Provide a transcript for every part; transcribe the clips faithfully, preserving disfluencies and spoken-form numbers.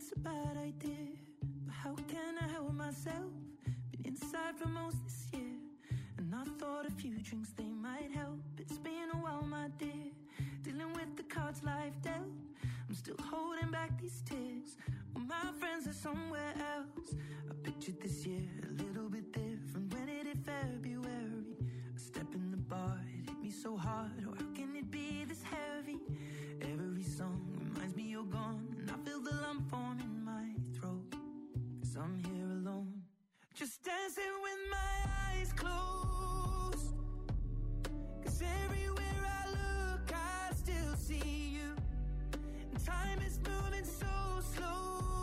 it's a bad idea, but how can I help myself? Been inside for most this year, and I thought a few drinks, they might help. It's been a while, my dear, dealing with the cards life dealt. I'm still holding back these tears, well, my friends are somewhere else. I pictured this year a little bit different when it hit February. A step in the bar, it hit me so hard, oh, how can it be this heavy? Every song reminds me you're gone, and I feel the lump form in my throat, 'cause I'm here alone, just dancing with my eyes closed. 'Cause everywhere I look, I still see you, and time is moving so slow,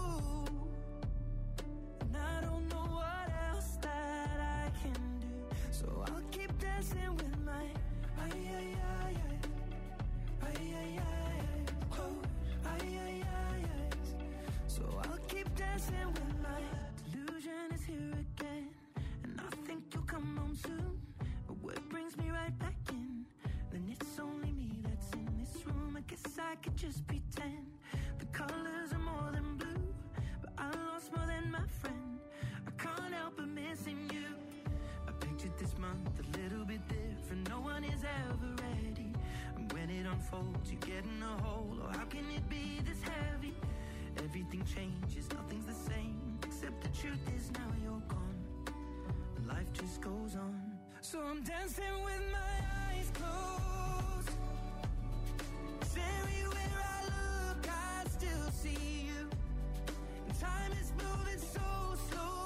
and I don't know what else that I can do, so I'll keep dancing with my ay, ay, ay, ay, ay, ay, ay, close, ay, ay, ay, ay. So I'll keep dancing with my delusion is here again, and I think you'll come home soon, but what brings me right back in, then it's only me that's in this room. I guess I could just pretend the colors are more than blue, but I lost more than my friend. I can't help but missing you. I pictured this month a little bit different, no one is ever ready, and when it unfolds you get in a hole, oh, how can it be this heavy? Everything changes, nothing's the same, except the truth is now you're gone, life just goes on. So I'm dancing with my eyes closed, 'cause everywhere I look I still see you, and time is moving so slow,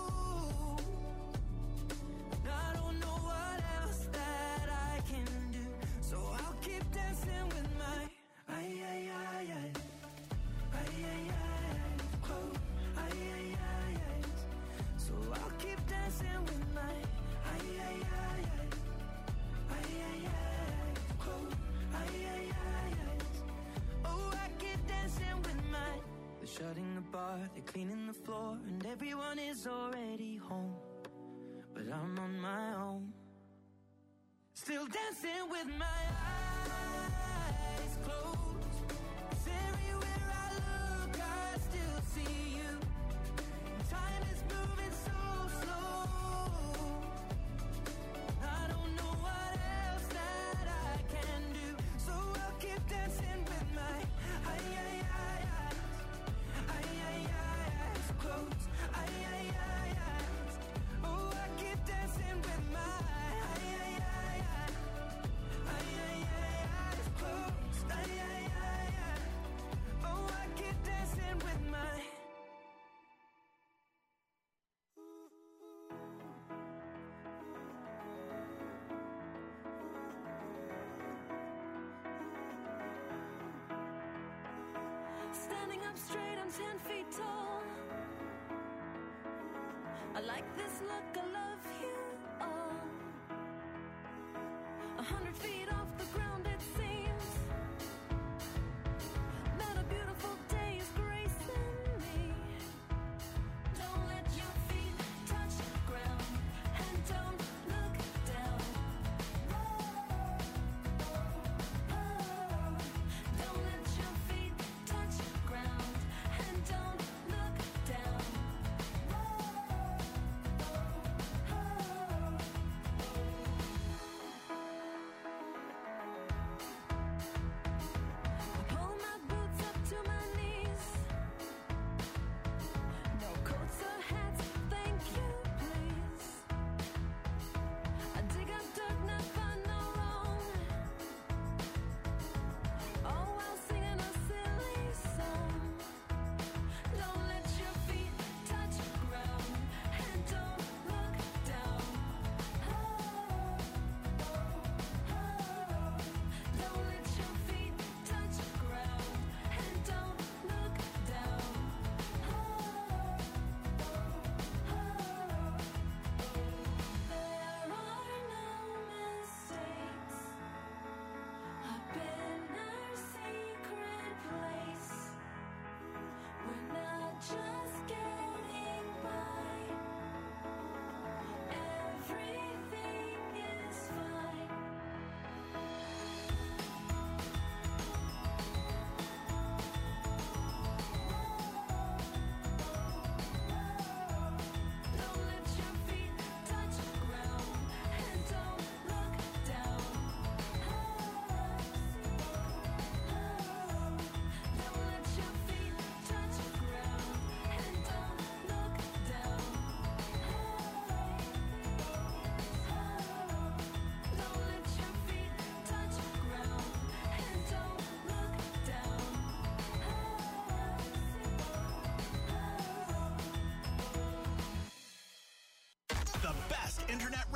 and I don't know what else that I can do, so I'll keep dancing with my ay, ay, ay, ay, ay, ay, ay, close, ay, ay, ay, ay. So I'll keep dancing with my ay, ay, ay, ay, ay, ay, ay, close, ay, ay, ay, ay. Oh, I keep dancing with my. They're shutting the bar, they're cleaning the floor, and everyone is already home, but I'm on my own, still dancing with my eyes closed. 'Cause everywhere I look I still see you, time is moving so slow, I don't know what else that I can do, so I'll keep dancing with my ay, ay, ay, ay, ay, ay, ay, close, ay, ay, ay, ay. Oh, I keep dancing with my ay, ay, ay, ay, ay, ay, ay, close, ay, ay, ay, ay. Oh, I keep dancing with my. Standing up straight, I'm ten feet tall. I like this look, I love you all. A hundred feet off the ground it seems, that a beautiful day is gracing me. Don't let your feet touch the ground, and don't look down. Don't let your feet touch the ground, and don't look down.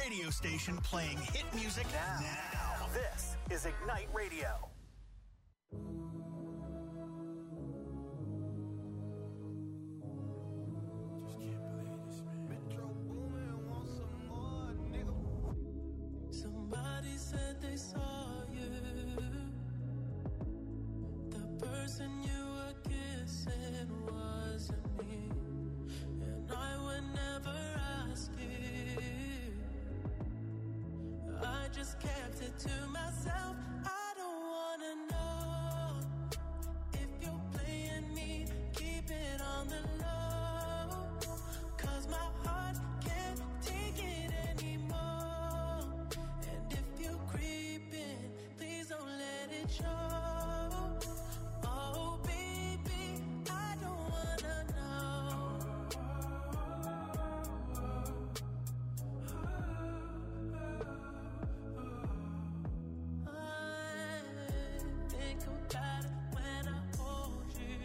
radio station playing hit music now. now. This is Ignite Radio. Somebody said they saw you. The person you were kissing wasn't me. And I would never ask you. I just kept it to myself. I don't wanna know if you're playing me. Keep it on the low, 'cause my heart can't take it anymore. And if you're creeping, please don't let it show. Oh baby, I don't wanna know. I think about it when I hold you.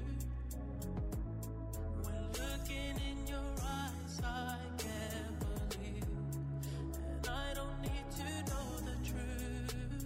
When looking in your eyes, I can't believe. And I don't need to know the truth.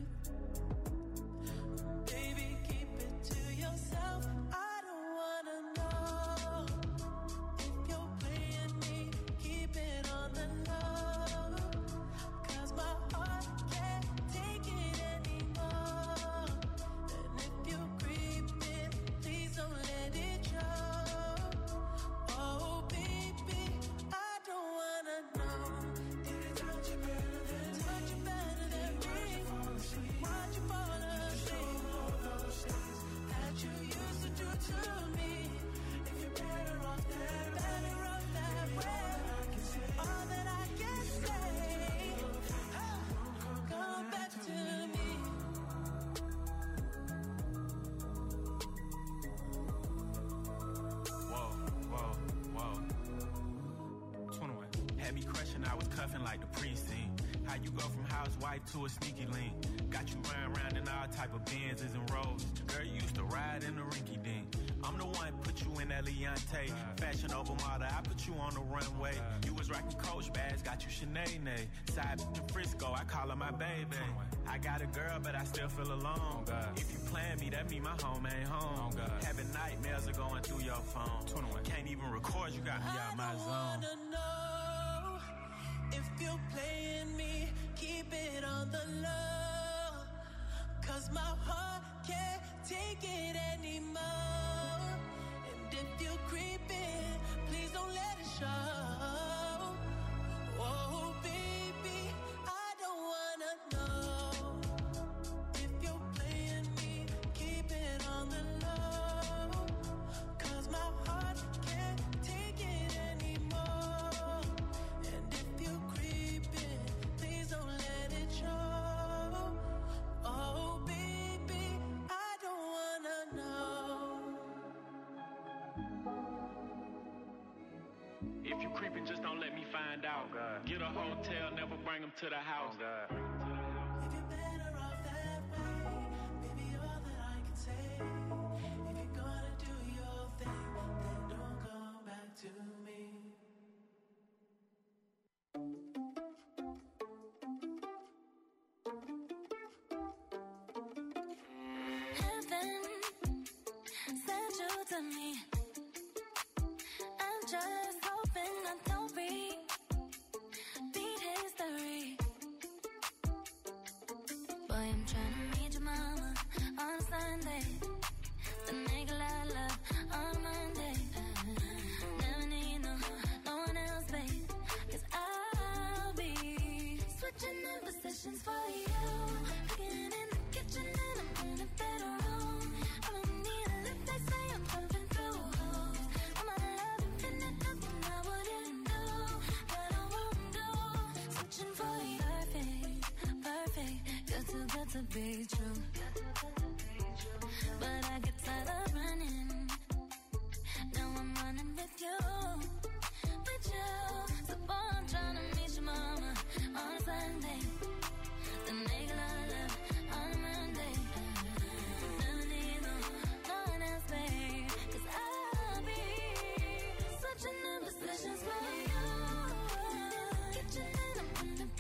Baby, keep it to yourself. I don't wanna know if you're playing me. Keep it on the low, 'cause my heart can't take it anymore. And if you're creeping, please don't let it show. Oh baby, I don't wanna know. Did it touch you better than me? Touch you better than me? Why'd you fall asleep? That you used to do to me. If you're better off that, better off that way. All that I can say, come back to me. Whoa, whoa, whoa. twenty-one. Had me crushing, I was cuffing like the precinct. How you go from housewife to a sneaky link? Got you riding around in all type of Benzes and Rolls. Girl, you used to ride in the rinky dink. I'm the one put you in that Leontay. Fashion over model, I put you on the runway. You was rocking Coach bags, got you Sinead. Side bitch in Frisco, I call her my baby. I got a girl, but I still feel alone. If you plan me, that mean my home ain't home. Having nightmares are going through your phone. Can't even record, you got me out my I zone. wanna know if you're playing me. Keep it on the low, 'cause my heart can't take it anymore. And if you're creeping, please don't let it show. Oh baby, I don't wanna know if you're playing me. Keep it on the low, 'cause my heart can't take it anymore. And if you're creeping, please don't let it show. Oh baby, I don't wanna know. If you creeping, just don't let me find out. Get a hotel, never bring them to the house. If you're better off that way, baby, all that I can say. If you're gonna do your thing, then don't come back to me. Heaven sent you to me. I'm just hoping I don't repeat history. Boy, I'm trying to meet your mama on Sunday. The nigga I love on Monday. Never need no, no one else, babe. 'Cause I'll be switching in positions for you. Cooking in the kitchen and I'm in the bedroom. I don't need a lip, they say I'm jumping through holes. I'm a love infinite, nothing I wouldn't do, that I won't do. Switching for you, perfect, perfect. You're too good to be true. But I get tired of running. Now I'm running with you, with you. So boy, I'm trying to meet your mama on Sunday. The nigga I love on Monday. Never need no, no one else, babe. 'Cause I'll be switching in positions for you. Kitchen and I'm in the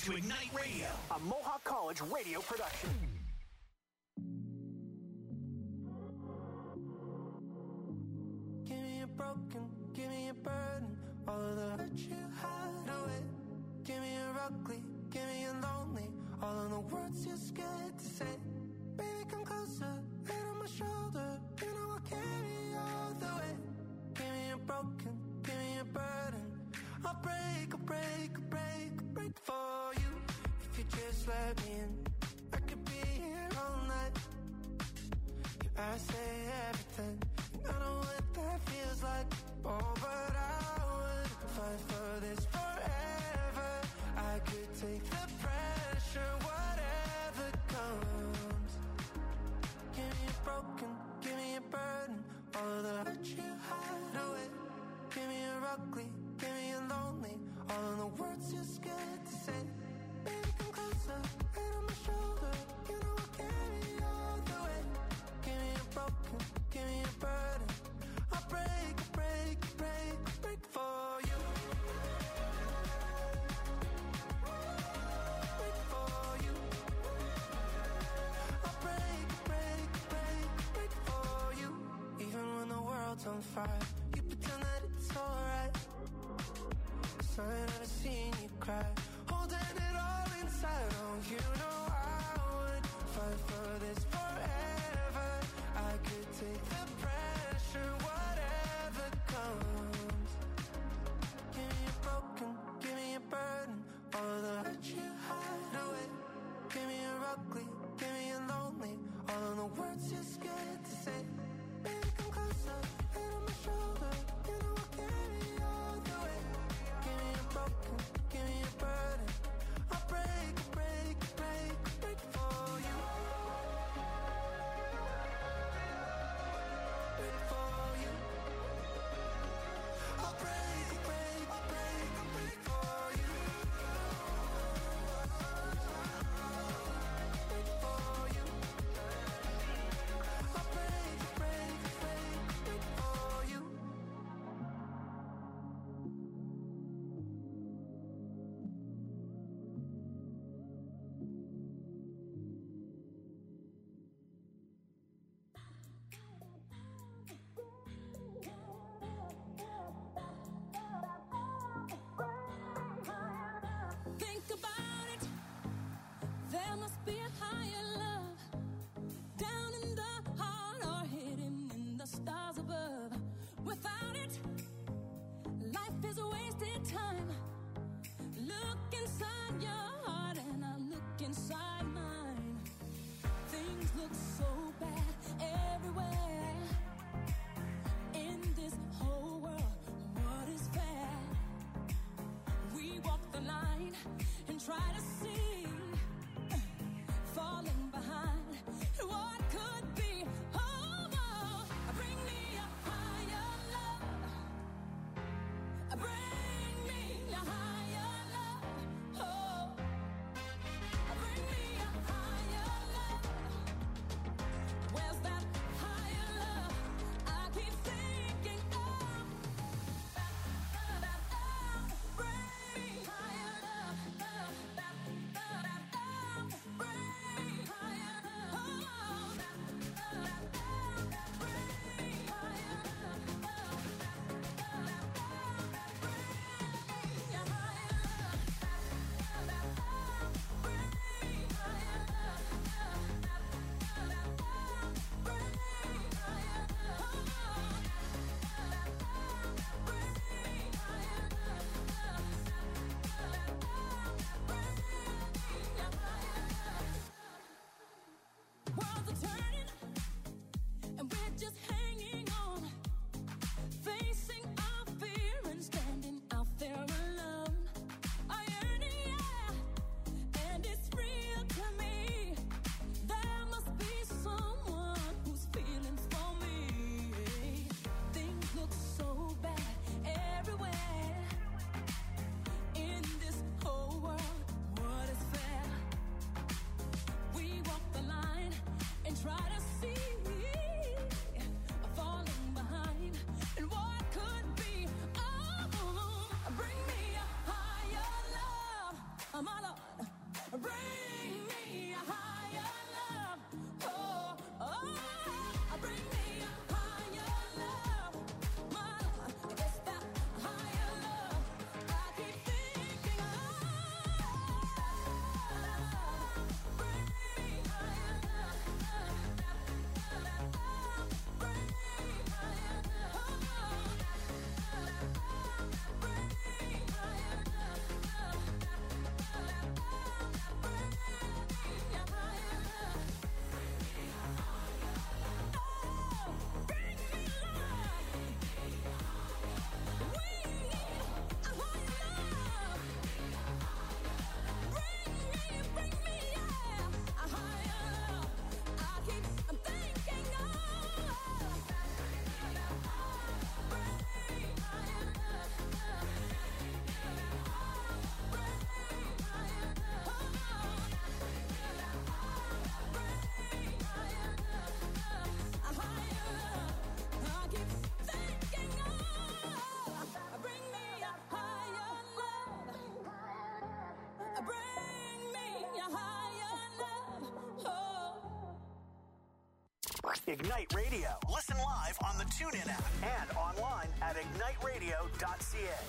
to Ignite Radio, a Mohawk College radio production. Give me a broken, give me a burden, all of the hurt you hide away. Give me a ugly, give me a lonely, all of the words you're scared to say. Baby, come closer, head on my shoulder, you know I'll carry you all the way. Give me a broken, give me a burden, I'll break, I'll break, I'll break, I'll break for you. If you just let me in, I could be here all night. I say everything, and I know what that feels like. Oh, but I would fight for this forever. I could take the pressure, whatever comes. Give me a broken, give me a burden, all of the hurt you hide away. Give me a ugly, give me a lonely, all of the words you're scared to say. Baby, come closer, head on my shoulder, you know I'll carry you all the way. Give me a broken, give me a burden, I'll break, break, break, break for you. Break for you. I'll break, break, break, break for you. Even when the world's on fire, you pretend that it's alright. Cause I ain't never seen you cry, holding it all inside. Oh, you know I would fight for this forever. I could take the pressure, whatever comes. Give me a broken, give me a burden, all of the hurt you hide away. Give me a ugly, give me a lonely, all of the words you're scared to say. Baby, come closer, head on my shoulder, you know I'll carry you all the way. Give me a broken, give me a burden, I'll break, break, break, break for you. Break for you. I'll break, break, break, break for you. Break for you. Ignite Radio. Listen live on the TuneIn app and online at ignite radio dot c a.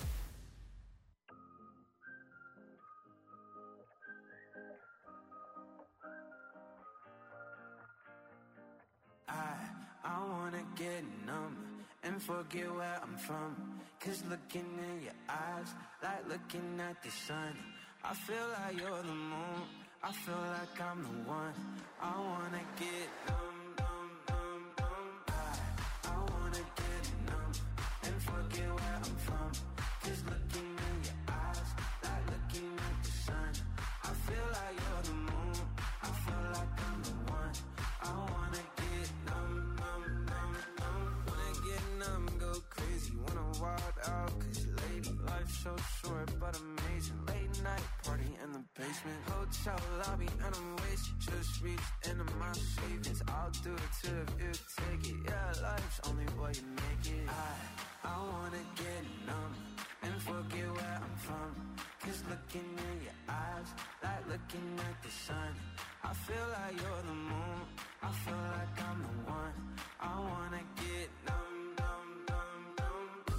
I, I wanna get numb and forget where I'm from. Cause looking in your eyes, like looking at the sun. I feel like you're the moon, I feel like I'm the one. I wanna get numb, numb, numb, numb. I, I wanna get numb and forget where I'm from. Cause looking in your eyes, like looking at the sun. I feel like you're the moon, I feel like I'm the one. I wanna get numb, numb, numb, numb. Wanna get numb, go crazy, wanna wild out. Cause lady, life's so short but amazing. Late night party in the basement, hotel lobby and I'm wasted. Just reached into my savings, I'll do it too if you take it. Yeah, life's only what you make it. I, I wanna get numb and forget where I'm from. Cause looking in your eyes, like looking at the sun. I feel like you're the moon, I feel like I'm the one. I wanna get numb, numb, numb, numb.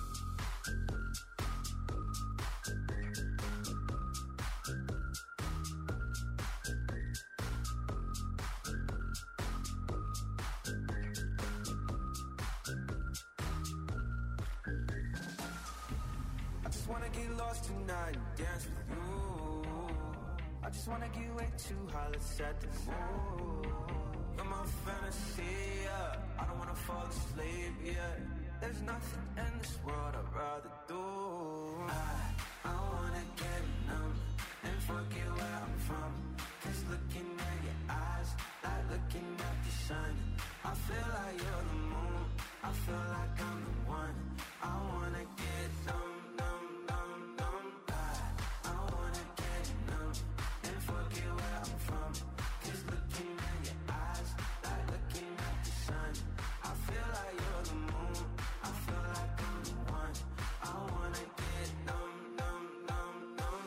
I just wanna get lost tonight and dance with you. I just wanna get way too high, let's set the mood. You're my fantasy, yeah. I don't wanna fall asleep, yeah. There's nothing in this world I'd rather do. I, I wanna get numb and forget where I'm from. Cause looking at your eyes, like looking at the sun. I feel like you're the moon, I feel like I'm the one. I wanna get numb, numb, numb, numb. I, I wanna get numb and forget where I'm from. Cause looking in your eyes, like looking at the sun. I feel like you're the moon, I feel like I'm the one. I wanna get numb, numb, numb, numb.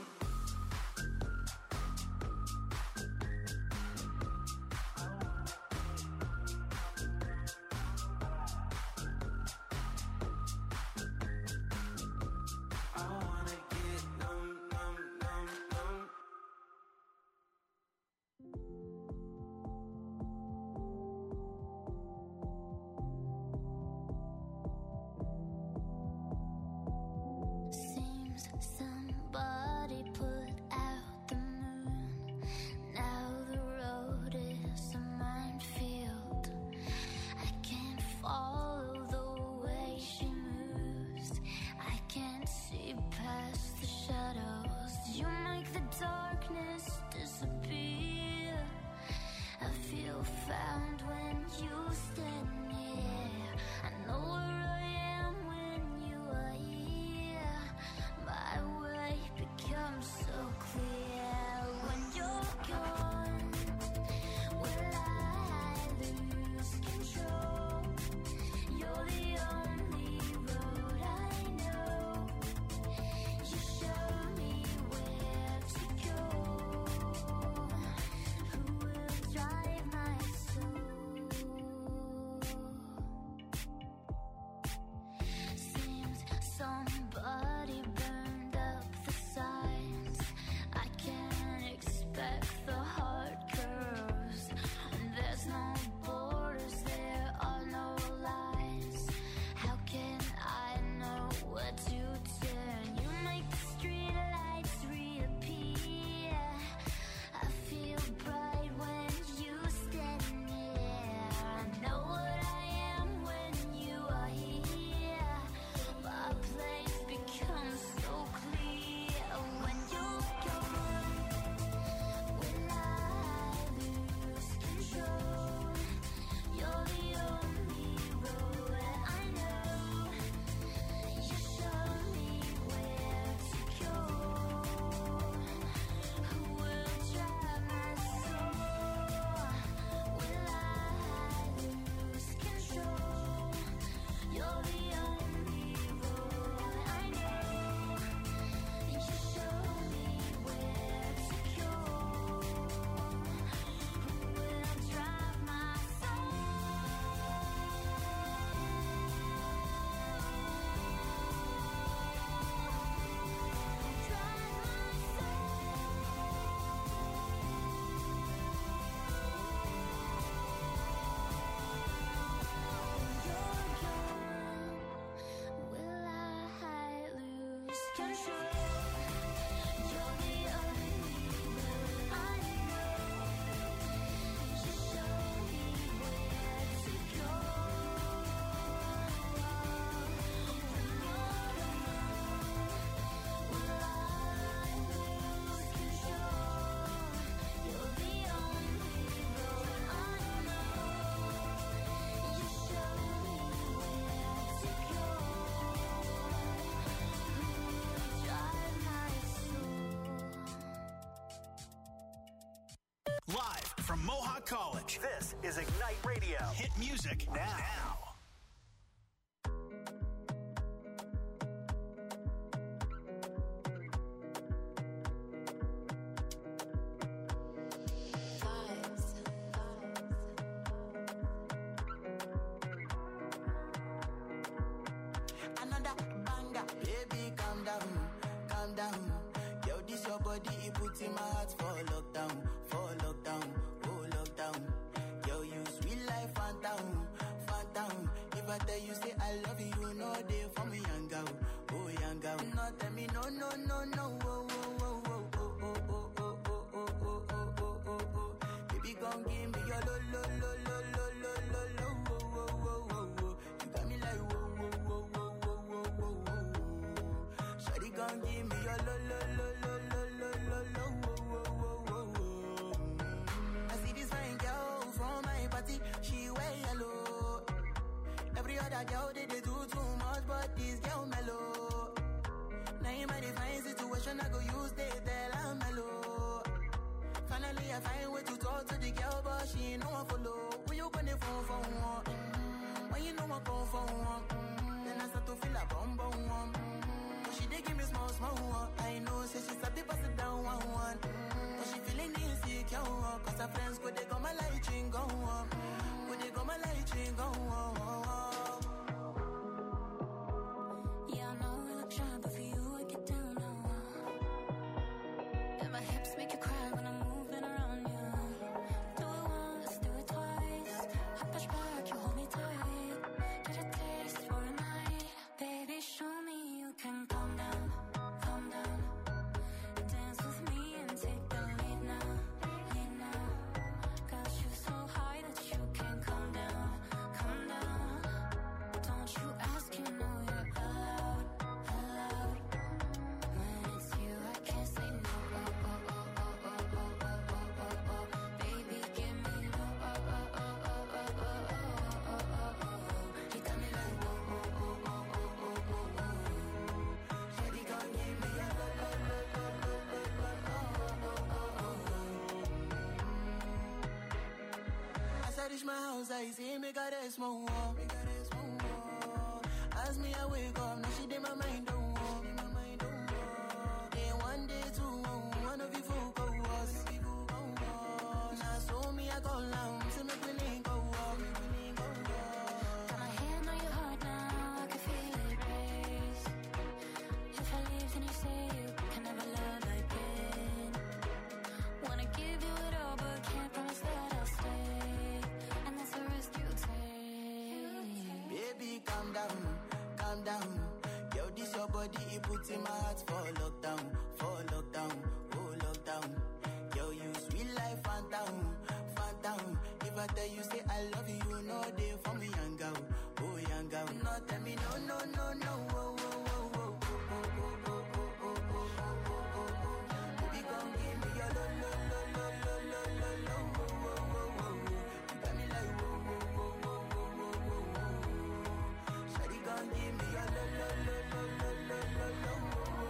from Mohawk College. This is Ignite Radio. Hit music now. now. My house, I see me got a small wall. As me, I wake up, now she did my mind don't walk. Day one, day two, one of you folk go us. Now so me, I go down, so me we link go walk. Got my hand on your heart now, I can feel it race. If I leave, then you say you can never love again. Wanna give you it all, but can't promise that I'll stay. Baby, calm down, calm down. Yo, this your body, it puts in my heart for lockdown, for lockdown, oh lockdown. Yo, you sweet life, phantom, phantom. If I tell you, say I love you, you know they for me, young girl, oh young girl. No, tell me, no, no, no, no, oh, oh, oh, oh, oh, oh, oh, oh, oh, oh, oh. Baby, come give me your lo, lo, lo, lo, lo, lo, lo, lo, oh, oh, oh, oh. You got me like, oh, oh, oh, oh, oh, oh, oh, oh. Shawty, come give me your lo, lo, lo, lo, lo, lo, lo, lo, oh, oh, oh, oh.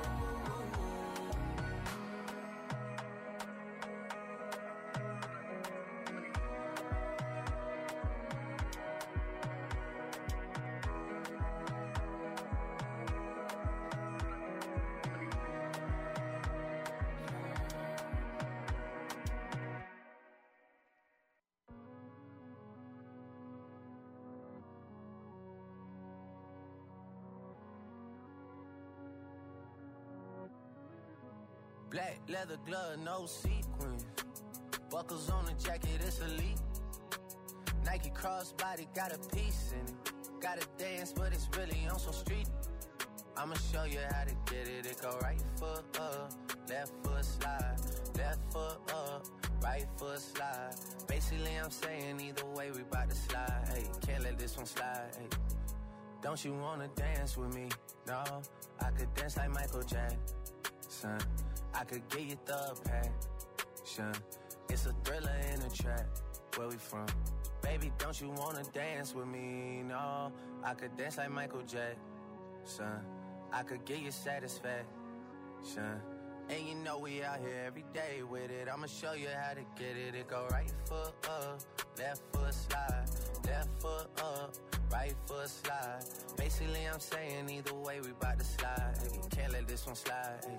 Black leather glove, no sequins. Buckles on the jacket, it's elite. Nike crossbody, got a piece in it. Gotta dance, but it's really on some street. I'ma show you how to get it. It go right foot up, left foot slide. Left foot up, right foot slide. Basically, I'm saying either way, we bout to slide. Hey, can't let this one slide. Hey, don't you wanna dance with me? No, I could dance like Michael Jackson. I could get you the passion. It's a thriller in a trap. Where we from? Baby, don't you wanna dance with me? No, I could dance like Michael Jackson. I could get you satisfaction. And you know we out here every day with it. I'ma show you how to get it. It go right foot up, left foot slide, left foot up, right foot slide. Basically I'm saying either way we bout to slide. Hey, can't let this one slide. Hey.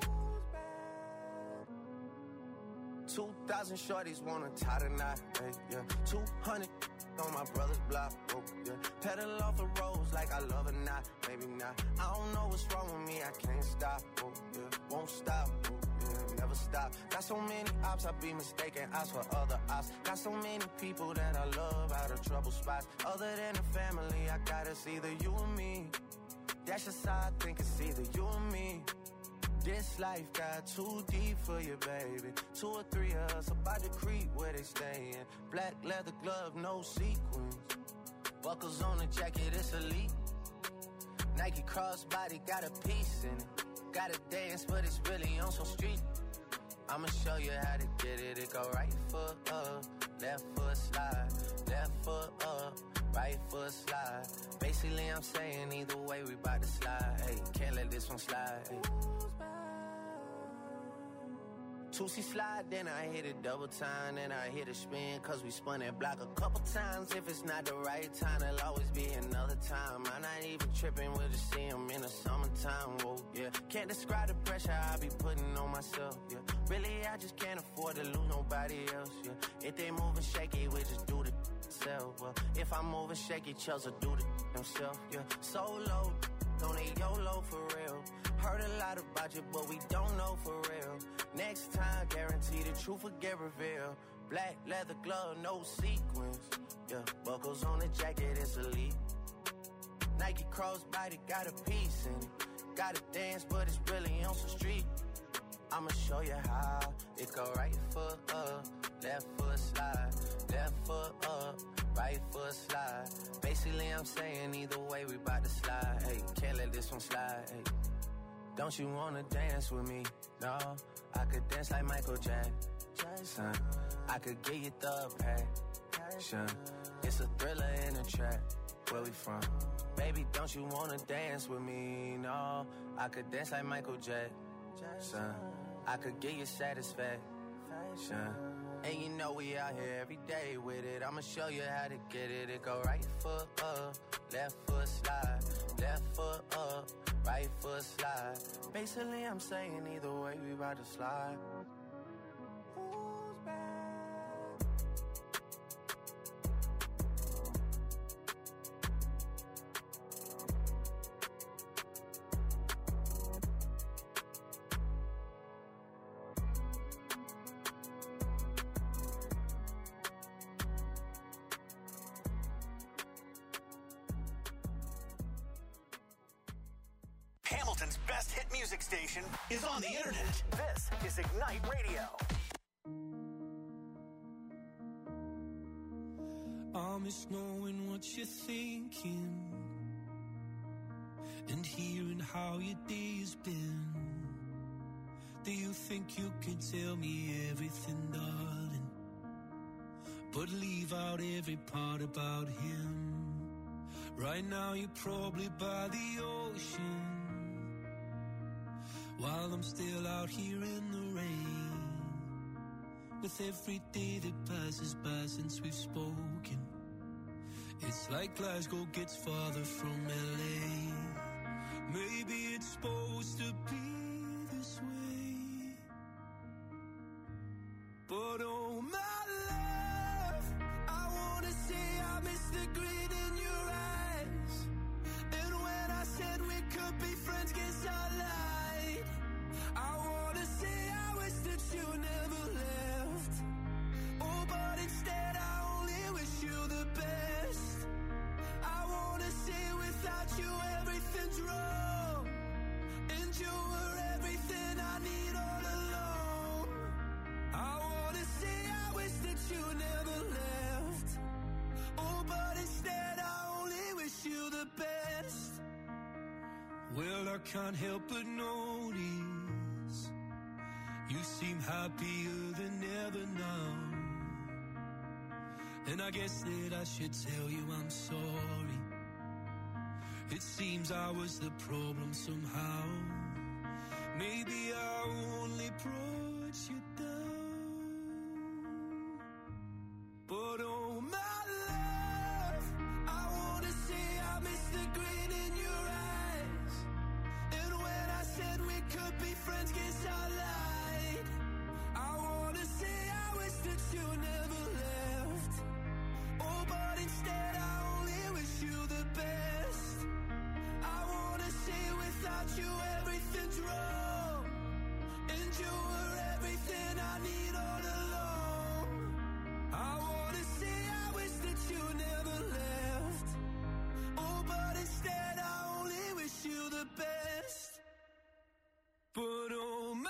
Two thousand shorties wanna tie the knot. Hey, yeah. Two hundred on my brother's block. Oh, yeah. Pedal off the roads like I love or not. Maybe not. I don't know what's wrong with me. I can't stop. Oh, yeah. Won't stop. Oh, yeah. Never stop. Got so many ops, I be mistaken ops for other ops. Got so many people that I love out of trouble spots. Other than the family, I got it's either you or me. That's just how I think it's either you or me. This life got too deep for you, baby. Two or three of us about to creep where they stayin'. Black leather glove, no sequins. Buckles on the jacket, it's elite. Nike crossbody got a piece in it. Gotta dance, but it's really on some street. I'ma show you how to get it. It go right foot up, left foot slide, left foot up, right foot slide. Basically, I'm saying either way we bout to slide. Hey, can't let this one slide. Hey. two C slide, then I hit it double time, then I hit a spin, cause we spun that block a couple times. If it's not the right time, there'll always be another time. I'm not even tripping, we'll just see them in the summertime, whoa, yeah. Can't describe the pressure I be putting on myself, yeah. Really, I just can't afford to lose nobody else, yeah. If they moving shaky, we just do the self, well. If I'm moving shaky, Chelsea do the himself, yeah. Solo, don't need YOLO for real. Heard a lot about you, but we don't know for real. Next time, guarantee the truth will get revealed. Black leather glove, no sequins. Yeah, buckles on the jacket, it's elite. Nike crossbody got a piece in it. Gotta dance, but it's really on some street. I'ma show you how. It go right foot up, left foot slide, left foot up, right foot slide. Basically, I'm saying either way we bout to slide. Hey, can't let this one slide. Hey. Don't you wanna dance with me? No, I could dance like Michael Jackson. I could get you the passion. It's a thriller in a track. Where we from? Baby, don't you wanna dance with me? No, I could dance like Michael Jackson. I could get you satisfaction. And you know we out here every day with it. I'ma show you how to get it. It go right foot up, left foot slide, left foot up, right foot slide. Basically, I'm saying either way we about to slide. Who's back? Hamilton's best hit music station is on the internet. This is Ignite Radio. I miss knowing what you're thinking and hearing how your day's been. Do you think you can tell me everything, darling, but leave out every part about him? Right now you're probably by the ocean, while I'm still out here in the rain. With every day that passes by since we've spoken, it's like Glasgow gets farther from L A. Maybe it's supposed to be this way, but oh my love, I wanna say I miss the grin in your eyes. And when I said we could be friends, guess I lied. I wanna say I wish that you never left. Oh, but instead I only wish you the best. I wanna say without you everything's wrong, and you were everything I need all along. I wanna say I wish that you never left. Oh, but instead I only wish you the best. Well, I can't help but notice you seem happier than ever now. And I guess that I should tell you I'm sorry. It seems I was the problem somehow. Maybe I only brought you down. But oh my love, I wanna say I miss the green in your eyes. And when I said we could be friends, guess I lied. I wanna say I wish that you never left. Oh, but instead I only wish you the best. I wanna say without you everything's wrong, and you were everything I need all along. I wanna say I wish that you never left. Oh, but instead I only wish you the best. But oh my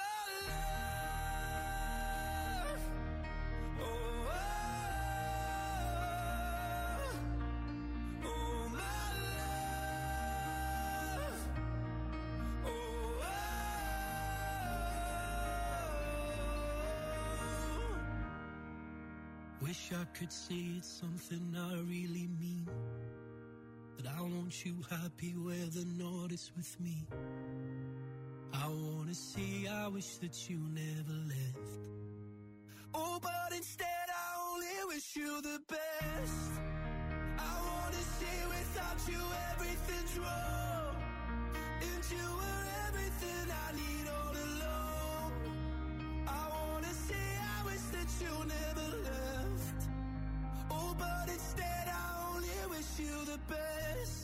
love, oh, oh, oh my love, oh, oh. Wish I could say it's something I really mean, that I want you happy where the north is with me. I wanna say I wish that you never left. Oh, but instead I only wish you the best. I wanna say without you everything's wrong, and you were everything I need all along. I wanna say I wish that you never left. Oh, but instead I only wish you the best.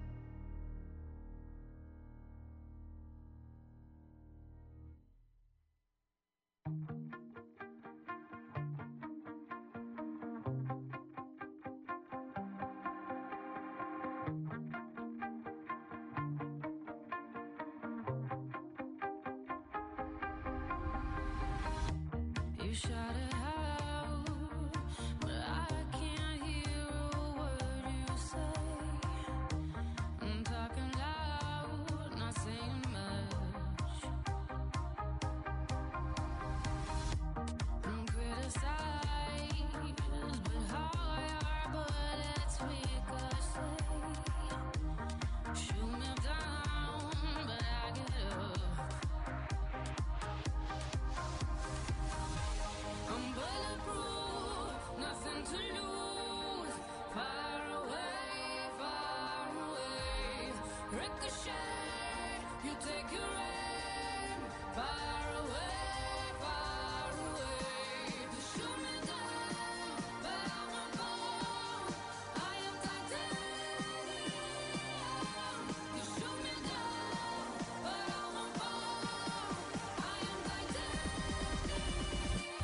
You shout it out, but I can't hear a word you say. I'm talking loud, not saying much. I'm criticized, but how I are, but it's ricochet. Shoot me down, but I get up. I'm bulletproof, nothing to lose. Far away, far away. Ricochet, you take your aim. Far away, far away. You shoot me down, but I won't fall. I am titanium. You shoot me down, but I won't fall. I am titanium.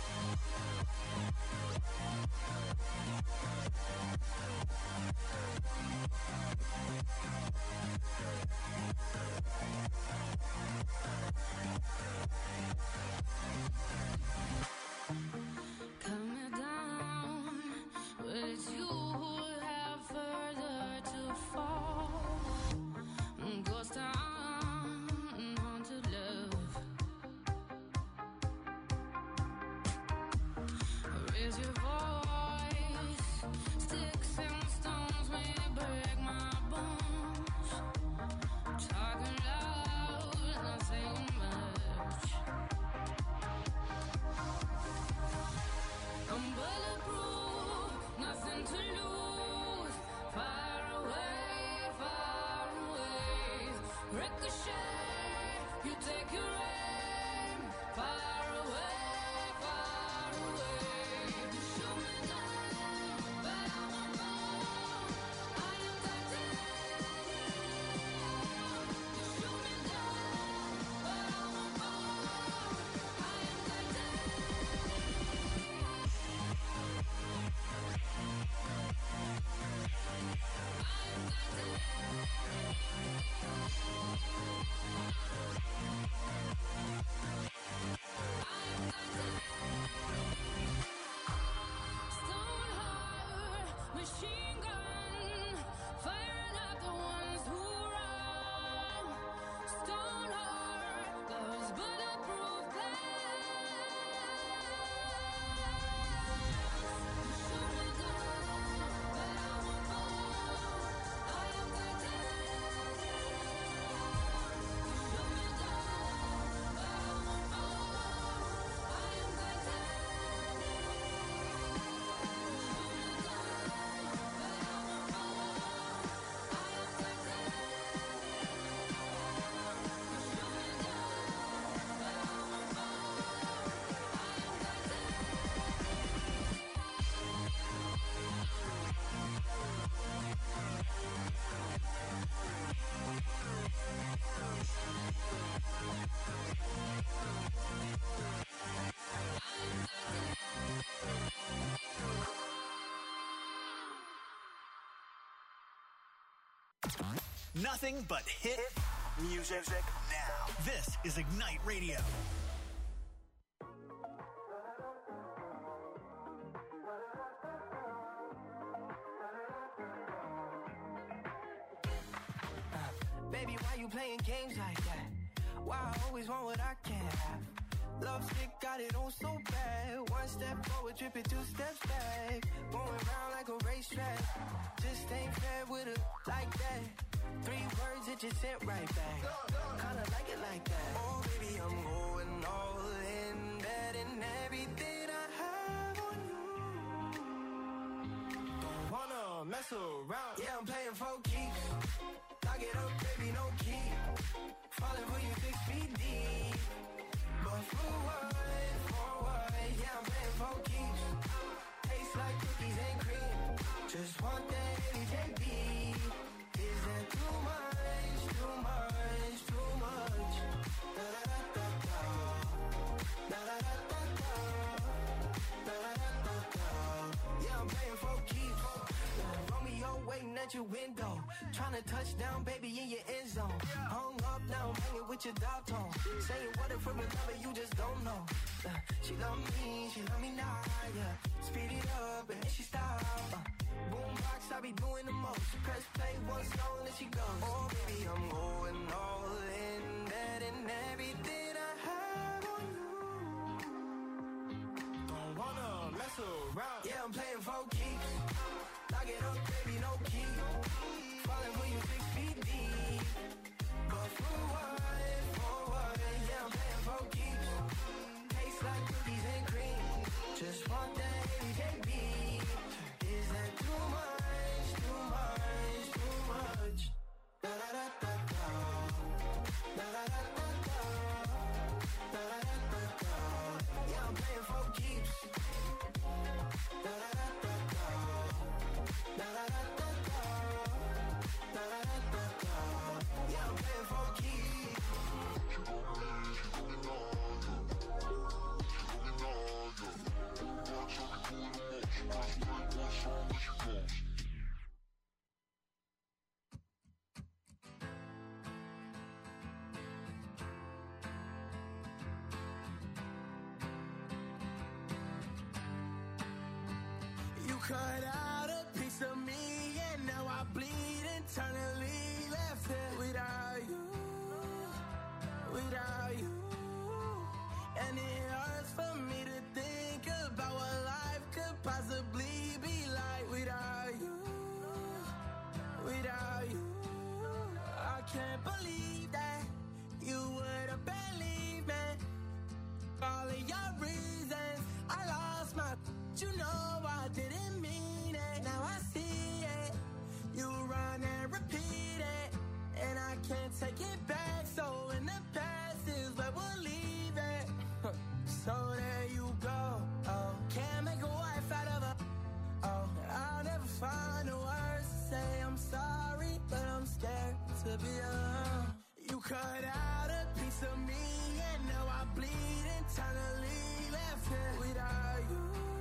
Coming down, but it's you who have further to fall. Ghost town, haunted love. Raise your voice, sticks and stones may break my bones. Talking loud, not saying much. I'm bulletproof, nothing to lose. Far away, far away. Ricochet, you take your aim. Far away, far away. You shoot me down, but I won't fall. I am titanium. You shoot me down, but I won't fall. I am titanium. Nothing but hit music now. This is Ignite Radio. Baby, why you playing games like that? Why I always want what I can't have? Love stick got it on so bad. One step forward, tripping two steps back. Going round like a racetrack. Just ain't fair with her like that. Three words that you sent right back. Kinda like it like that. Oh, baby, I'm going all in. Betting everything I have on you. Don't wanna mess around. Yeah, I'm playing for keeps. Lock it up, baby, no key. Falling for you six feet deep. But for what, for what? Yeah, I'm playing for keeps. Taste like cookies and cream. Just want that H A B. Is that too much, too much, too much? Da da da da da. Da da da da da. Da da da da da. Yeah, I'm playing for keeps. Romeo waiting at your window. Tryna touch down, baby, in your end zone. Hung up now, hanging with your dog tone. Saying what if we're lover, you just don't know. Uh, she love me, she love me now, yeah. Speed it up, and then she stop. Uh, boombox, I be doing the most. Press play one song, and she goes. Oh, baby, I'm going all in. Betting everything I have on you. Don't wanna mess around. Yeah, I'm playing for keeps. Lock it up, baby, no key. Falling for you six feet deep. But for what, for what? Yeah, I'm playing for keeps. Taste like cookies and cream. Just want that H A B. Is that too much, too much, too much? Da da da da da. Da da da da da. Da da da da da. Yeah, I'm playing for keeps. Da da da da da. Da da da da da. Da da da da da. Yeah, I'm playing for keeps. You cut out a piece of me, and now I bleed internally. Left here without you, without you. And it hurts for me to think about what life could possibly be like without you, without you. I can't believe that you would have believed me. All of your reasons, I lost my. You know I didn't mean it. Now I see it. You run and repeat it, and I can't take it back. So in the past is where we'll leave it. So there you go. Oh, can't make a wife out of her. Oh, I'll never find the words to say I'm sorry, but I'm scared to be alone. You cut out a piece of me, and now I bleed internally. Left here without you,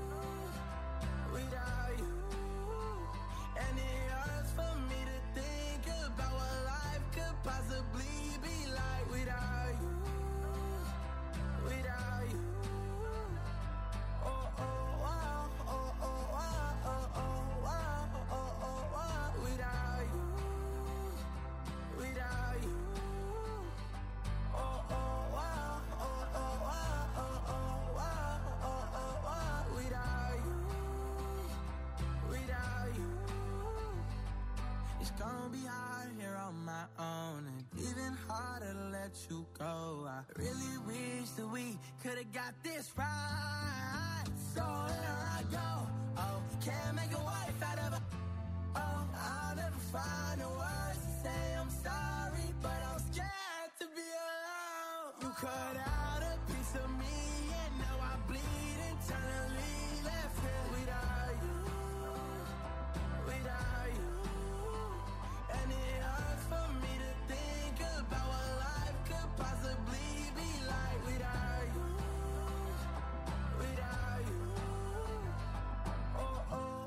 without you. And it hurts for me to think about what life could possibly be like without you, without you. Oh, oh, oh, oh, oh, oh, oh, oh, oh, oh, oh, without you, without you. Oh, oh, oh, oh, oh, oh, oh, oh, oh, oh, oh, without you, without you. It's gonna be hard here on my own, and even harder to let you go. I really wish that we could've got this right. So here I go. Oh, can't make a wife out of her. Oh, I'll never find the words to say I'm sorry, but I'm scared to be alone. You cut out a piece of me, and now I bleed internally. Left here without you, without you. And it hurts for me to think about what life could possibly be like without you, without you. Oh, oh,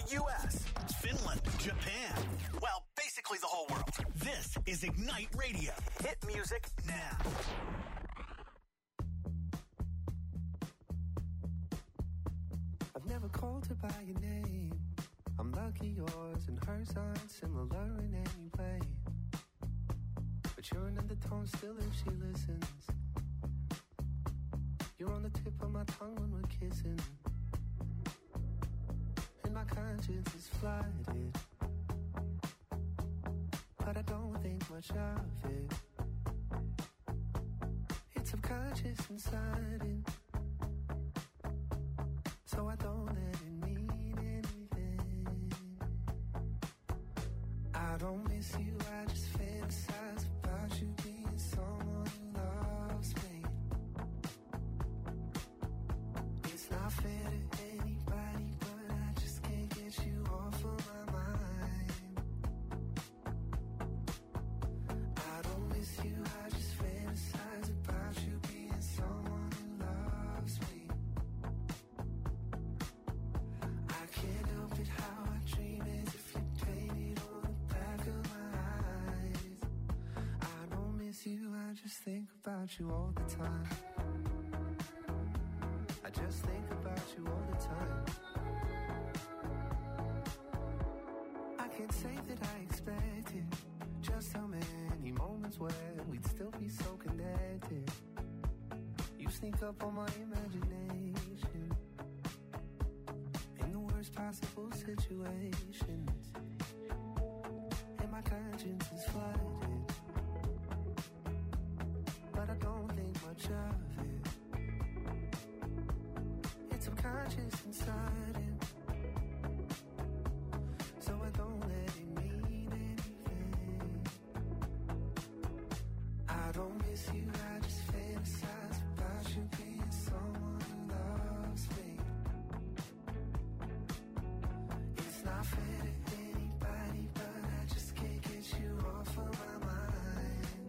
U S, Finland, Japan. Well, basically the whole world. This is Ignite Radio. Hit music now. I've never called her by your name. I'm lucky yours and hers aren't similar in any way. But you're an undertone still if she listens. You're on the tip of my tongue when we're kissing. And my conscience is flooded, but I don't think much of it. It's subconscious and sudden, so I don't let it mean anything. I don't miss you, I just fantasize about you being someone who loves me. It's not fair to anybody, but I just can't get you off of my mind. I don't miss you, I just fantasize about you being someone who loves me. I can't help it how I dream as if you painted on the back of my eyes. I don't miss you, I just think about you all the time. I just think about you all the time. I can't say that I expected just how many moments when we'd still be so connected. You sneak up on my imagination in the worst possible situations, and my conscience is flooded, but I don't think much of it. It's subconscious and sudden, so I don't let it mean anything. I don't miss you, I just fantasize about you being someone who loves me. It's not fair to anybody, but I just can't get you off of my mind.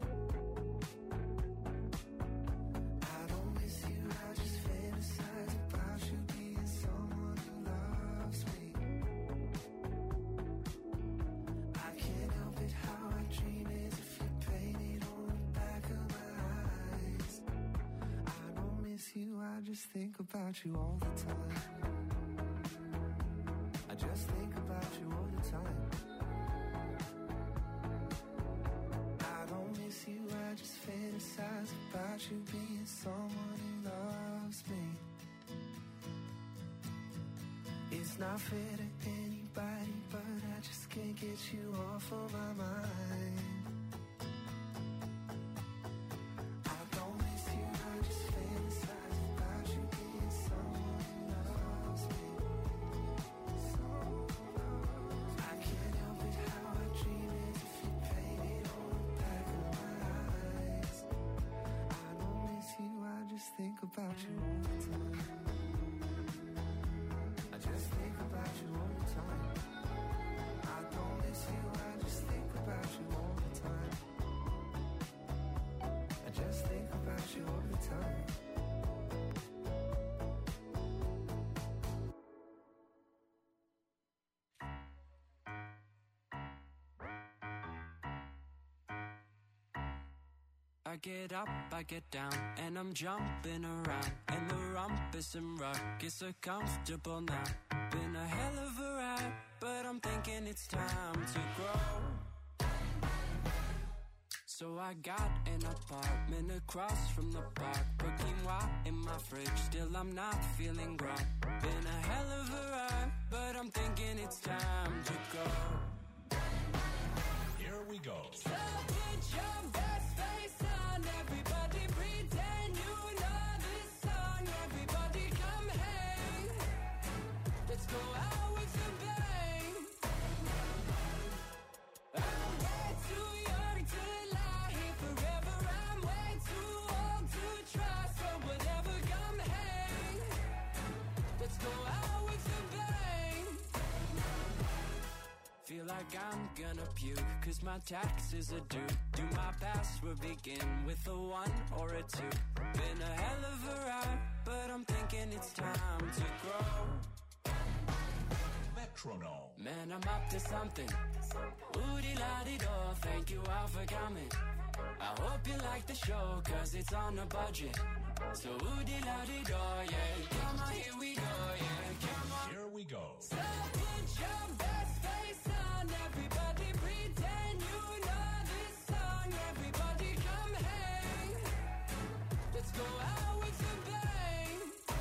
I don't miss you, I just fantasize about you being someone who loves me. I can't help it how I dream as if you painted on the back of my eyes. I don't miss you, I just think about you all the time. I just think about you all the time. I don't miss you, I just fantasize about you being someone who loves me. It's not fair to anybody, but I just can't get you off of my mind. I don't miss you, I just fantasize about you being someone who loves me. I can't help it how I dream as if you painted on the back of my eyes. I don't miss you, I just think about you all the time. I just think about you all the time. I don't miss you, I just think about you all the time. I just think about you all the time. I get up, I get down, and I'm jumping around. And the rumpus and ruckus are comfortable now. Been a hell of a ride, but I'm thinking it's time to grow. So I got an apartment across from the park. Put quinoa in my fridge, still I'm not feeling right. Been a hell of a ride, but I'm thinking it's time to go. Here we go. So put your best face on, everybody pretend you know this song. Everybody come hang, let's go out with a bang. I'm way too young to lie here forever. I'm way too old to try, so whatever, come hang, let's go out with a bang. Feel like I'm gonna puke, cause my taxes are due. Do my password begin with a one or a two? Been a hell of a ride, but I'm thinking it's time to grow. Metronome. Man, I'm up to something. Woody-la-di-do, thank you all for coming. I hope you like the show, cause it's on a budget. So woody-la-di-do, yeah. Come on, here we go, yeah. Come on. Here we go. So put your best face on, everybody pretend you know this song. Everybody come hang. Let's go out with a bang.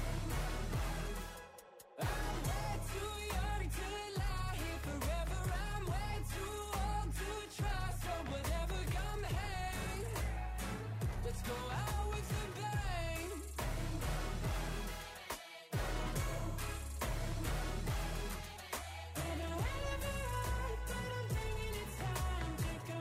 I'm way too young to lie here forever. I'm way too old to try. So whatever, come hang. Let's go out with a bang. And I have it right, but I'm thinking it's time to go.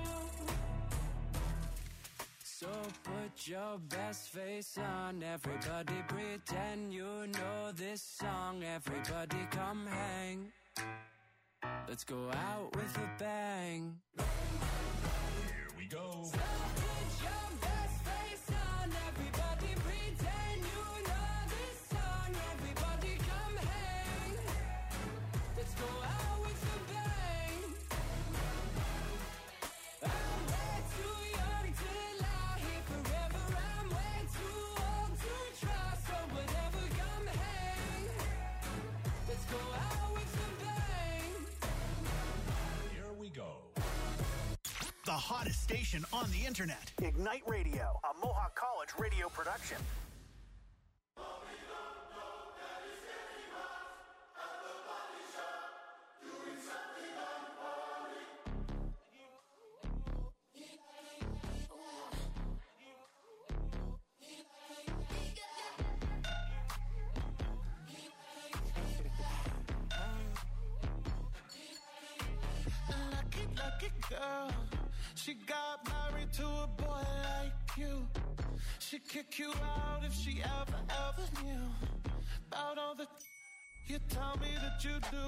So put your best face on, everybody pretend you know this song. Everybody come hang. Let's go out with a bang. Here we go. So put your best face on, everybody pretend you know this song. Everybody come hang. Let's go out with a bang. I'm way too young to lie here forever. I'm way too old to try. So whatever, come hang. Let's go out with a bang. Here we go. The hottest station on the internet. Ignite Radio, a Mohawk College radio production. Lucky, lucky girl. She got married to a boy like you. She'd kick you out if she ever, ever knew about all the you tell me that you do.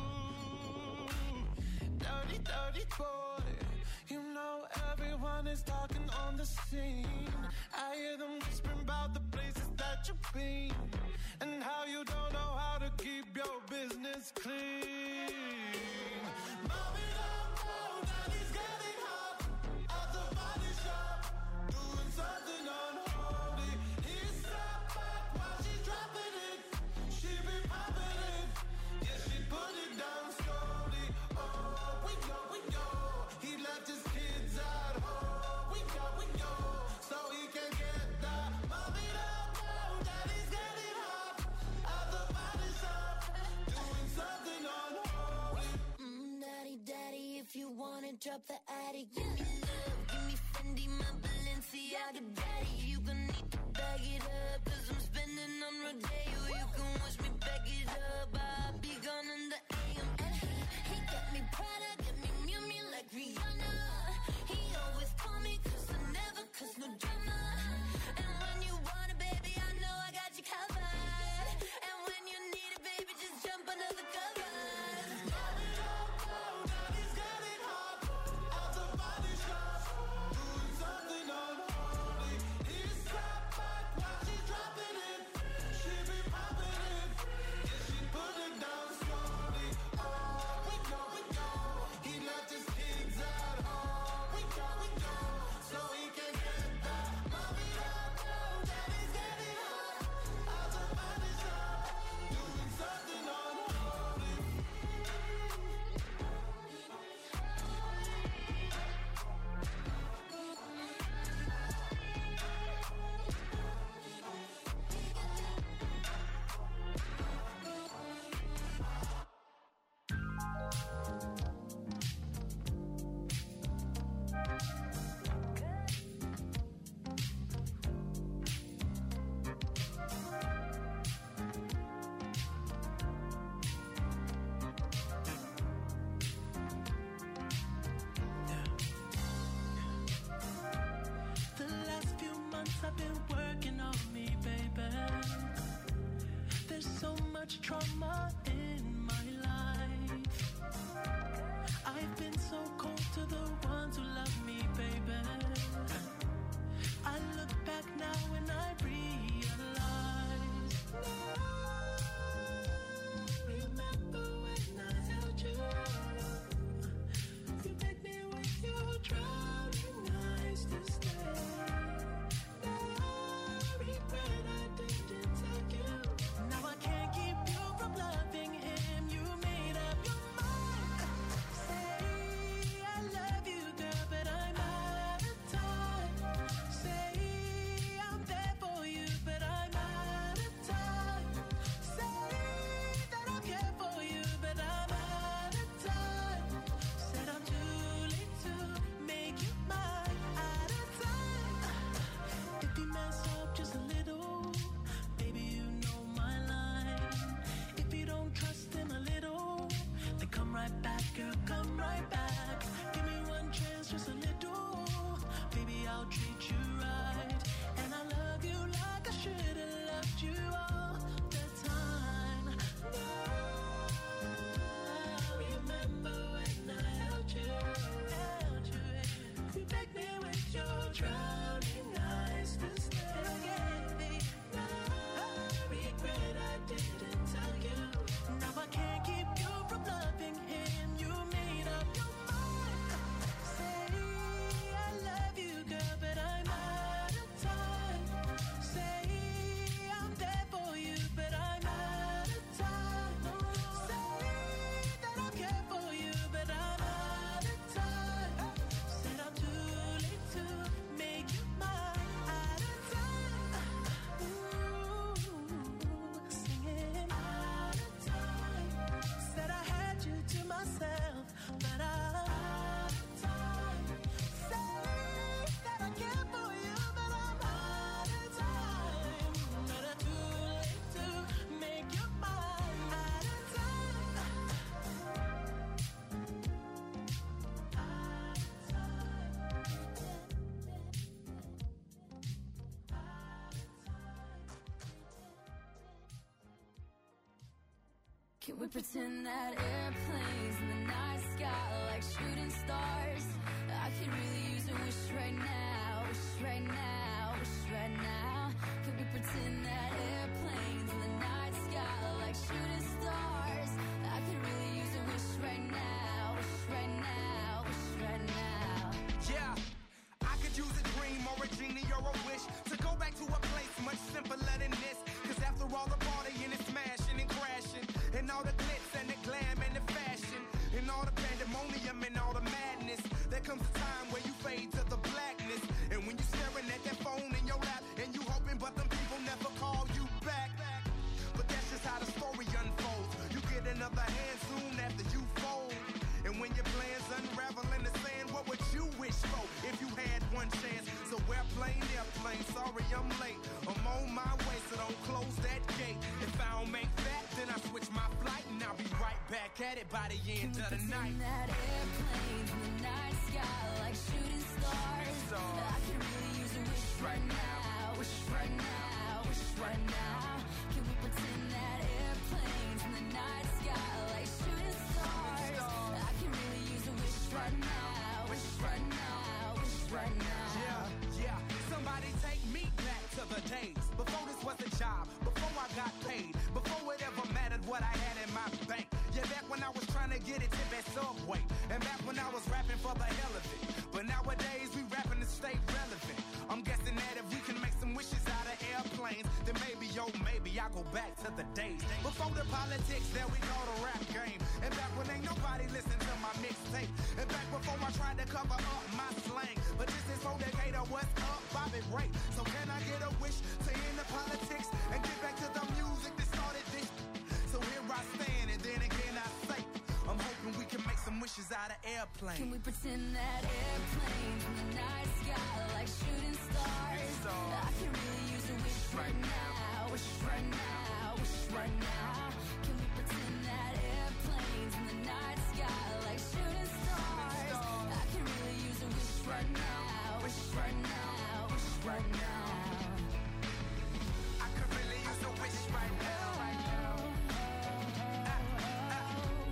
Dirty, dirty boy. You know everyone is talking on the scene. I hear them whispering about the places that you've been and how you don't know how to keep your business clean. Mommy, don't know that he's getting hot at the body shop, doing something unholy. He sat back while she's dropping it. She be popping it. Yeah, she put it down slowly. Oh, we go, we go. He left his kids at home. We go, we go. So he can get that. Mommy, don't know that he's getting hot at the body shop, doing something unholy. Mm, daddy, daddy, if you wanna drop the attic, give me love, give me Fendi, my Balenciaga, daddy. You gon' need to bag it up, cause I'm spending on Rodeo. You can watch me back it up, I'll be gone in the A M. And he, he got me Prada, got me Miu Miu like Rihanna. He always call me cause I never cause no drama. And when you want it, baby, I know I got you covered. And when you need it, baby, just jump under the covers. Mommy, don't know that he's getting hot at the body shop, doing something unholy. He sat back while she's dropping it. She be popping it. Yeah, she put it down slowly. Oh, we go, we go. He left his kids at home. We go, we go. So he can get that. Mommy, don't know that he's getting hot at the body shop, doing something unholy. The last few months I've been working on me, baby. There's so much trauma in my life. I've been so cold to the ones who love me, baby. I look back now and I realize. Remember when Can we pretend that airplanes in the night sky are like shooting stars? I could really use a wish right now, wish right now, wish right now. Can we pretend that airplanes in the night sky are like shooting stars? I could really use a wish right now, wish right now, wish right now. Yeah, I could use a dream or a genie or a wish to go back to a place much simpler than this. Cause after all the partying and smashing and crashing, and all the glitz and the glam and the fashion, and all the pandemonium and all the madness, there comes a time where you fade to the blackness. And when you're staring at that phone in your lap, and you hoping but them people never call you back. But that's just how the story unfolds. You get another hand soon after you fold. And when your plans unravel in the sand, what would you wish for if you had one chance? So airplane, airplane, sorry I'm late. I'm on my way, so don't close that gate. If I don't make that, then I switch my flight, and I'll be right back at it by the end of the night. That airplanes in the night sky like shooting stars. I can really use a wish right now, wish right now, wish right now. Can we pretend that airplanes in the night sky like shooting stars? I can really use a wish right now, wish right now, wish right now. Yeah, yeah. Somebody take me back to the days before this was a job, before I got paid, before it ever mattered what I had in my bank. Yeah, back when I was trying to get it tip at Subway, and back when I was rapping for the hell of it. But nowadays we rapping to stay relevant. I'm guessing that if we can make some wishes out of airplanes, then maybe, yo, maybe I'll go back to the days before the politics, there we go, the rap game. And back when ain't nobody listened to my mixtape, and back before I tried to cover up my slang. But this is for Decatur, what's up, Bobby Ray? So can I get a wish to end the politics and get back to the music that started this? So here I stand, and then again I say, I'm hoping we can make some wishes out of airplanes. Can we pretend that airplanes in the night sky like shooting stars? I can really use a wish right now, wish right now, wish right now. Can we pretend that